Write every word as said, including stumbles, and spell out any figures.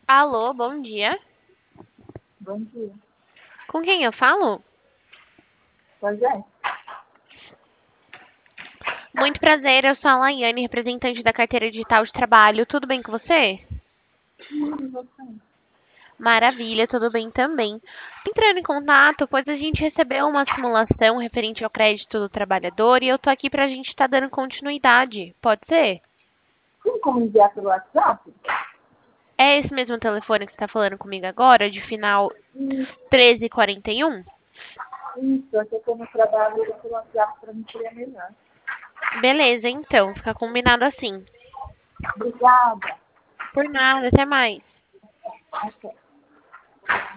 Alô, bom dia. Bom dia. Com quem eu falo? Pois é. Muito prazer, eu sou a Laiane, representante da carteira digital de trabalho. Tudo bem com você? Hum, você. Maravilha, tudo bem também. Entrando em contato, pois a gente recebeu uma simulação referente ao crédito do trabalhador e eu tô aqui pra gente estar dando continuidade. Pode ser? Tem como enviar pelo WhatsApp? É esse mesmo telefone que você está falando comigo agora, de final Hum, treze e quarenta e um? Isso, aqui é como eu trabalho pelo WhatsApp para mim seria melhor. Beleza, então, fica combinado assim. Obrigada. Por nada, até mais. Ok.